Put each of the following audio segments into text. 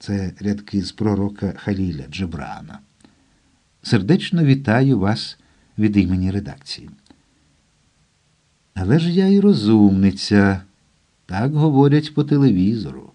Це рядки з пророка Халіля Джебрана. Сердечно вітаю вас від імені редакції. Але ж я і розумниця, так говорять по телевізору.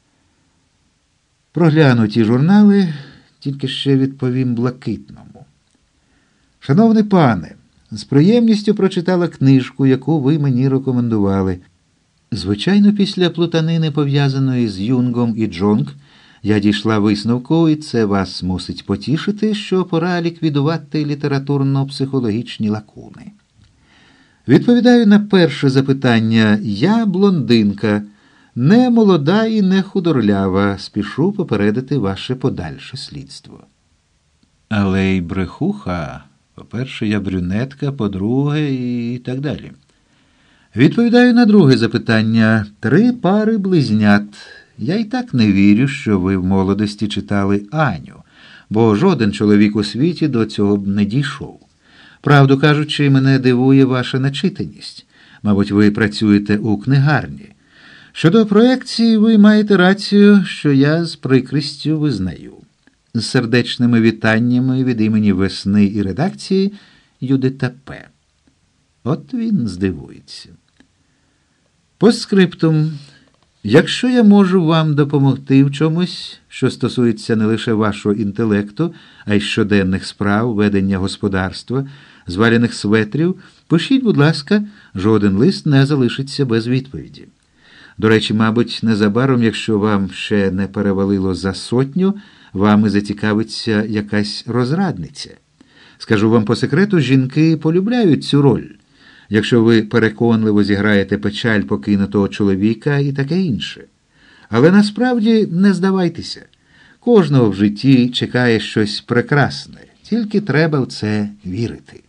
Прогляну ті журнали, тільки ще відповім Блакитному. Шановний пане, з приємністю прочитала книжку, яку ви мені рекомендували. Звичайно, після плутанини, пов'язаної з Юнгом і Джонг, я дійшла висновку, і це вас мусить потішити, що пора ліквідувати літературно-психологічні лакуни. Відповідаю на перше запитання. Я блондинка, не молода і не худорлява. Спішу попередити ваше подальше слідство. Але й брехуха. По-перше, я брюнетка, по-друге і так далі. Відповідаю на друге запитання. 3 пари близнят. Я й так не вірю, що ви в молодості читали Аню, бо жоден чоловік у світі до цього б не дійшов. Правду кажучи, мене дивує ваша начитаність. Мабуть, ви працюєте у книгарні. Щодо проекції, ви маєте рацію, що я з прикрістю визнаю. З сердечними вітаннями від імені «Весни» і редакції Юдита П. От він здивується. Постскриптум. Якщо я можу вам допомогти в чомусь, що стосується не лише вашого інтелекту, а й щоденних справ, ведення господарства, зваляних светрів, пишіть, будь ласка, жоден лист не залишиться без відповіді. До речі, мабуть, незабаром, якщо вам ще не перевалило за 100, вами зацікавиться якась розрадниця. Скажу вам по секрету, жінки полюбляють цю роль. Якщо ви переконливо зіграєте печаль покинутого чоловіка і таке інше. Але насправді не здавайтеся. Кожного в житті чекає щось прекрасне, тільки треба в це вірити.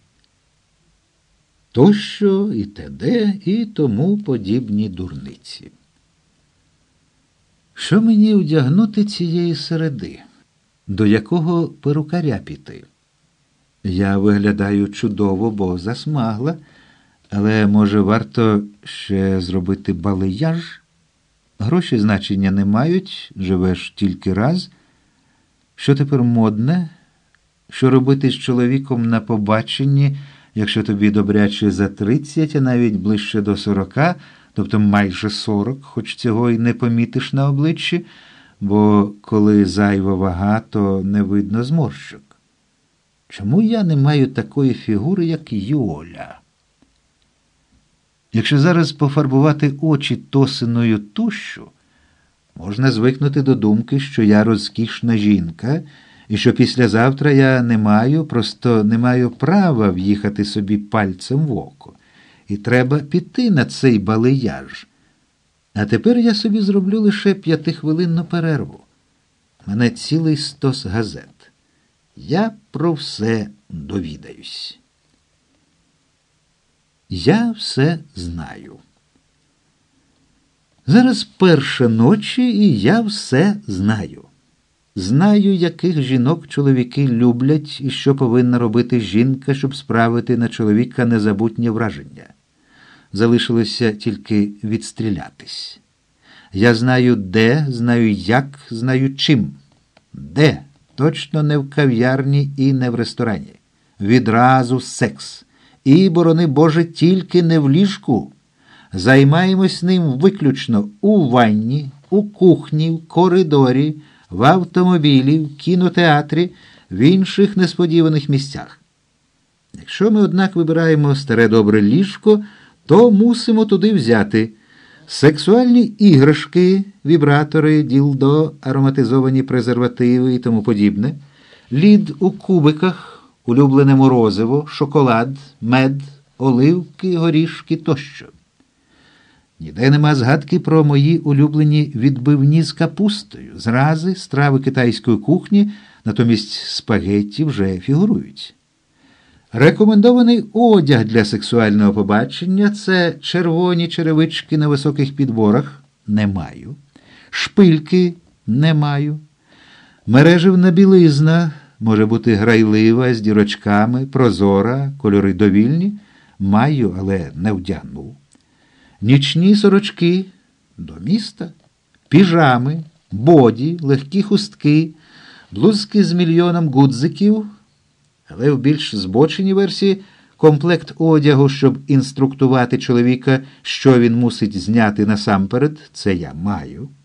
Тощо і т.д. і тому подібні дурниці. Що мені одягнути цієї середи? До якого перукаря піти? Я виглядаю чудово, бо засмагла, але, може, варто ще зробити балеяж? Гроші значення не мають, живеш тільки раз. Що тепер модне? Що робити з чоловіком на побаченні, якщо тобі добряче за 30, а навіть ближче до 40, тобто майже 40, хоч цього й не помітиш на обличчі, бо коли зайва вага, то не видно зморщок. Чому я не маю такої фігури, як Юля? Якщо зараз пофарбувати очі тосиною тушшю, можна звикнути до думки, що я розкішна жінка, і що післязавтра я просто не маю права в'їхати собі пальцем в око. І треба піти на цей балеяж. А тепер я собі зроблю лише 5-хвилинну перерву. Мене цілий стос газет. Я про все довідаюсь. Я все знаю. Зараз 1 ночі, і я все знаю. Знаю, яких жінок чоловіки люблять і що повинна робити жінка, щоб справити на чоловіка незабутнє враження. Залишилося тільки відстрілятись. Я знаю де, знаю як, знаю чим. Де? Точно не в кав'ярні і не в ресторані. Відразу секс. І, борони Боже, тільки не в ліжку. Займаємось ним виключно у ванні, у кухні, в коридорі, в автомобілі, в кінотеатрі, в інших несподіваних місцях. Якщо ми, однак, вибираємо старе добре ліжко, то мусимо туди взяти сексуальні іграшки, вібратори, ділдо, ароматизовані презервативи і тому подібне, лід у кубиках, улюблене морозиво, шоколад, мед, оливки, горішки тощо. Ніде нема згадки про мої улюблені відбивні з капустою, зрази, страви китайської кухні, натомість спагетті вже фігурують. Рекомендований одяг для сексуального побачення – це червоні черевички на високих підборах – не маю, шпильки – не маю, мережевна білизна – може бути грайлива, з дірочками, прозора, кольори довільні – маю, але не вдягну. Нічні сорочки – до міста, піжами боді, легкі хустки, блузки з мільйоном гудзиків, але в більш збоченій версії комплект одягу, щоб інструктувати чоловіка, що він мусить зняти насамперед, це я маю.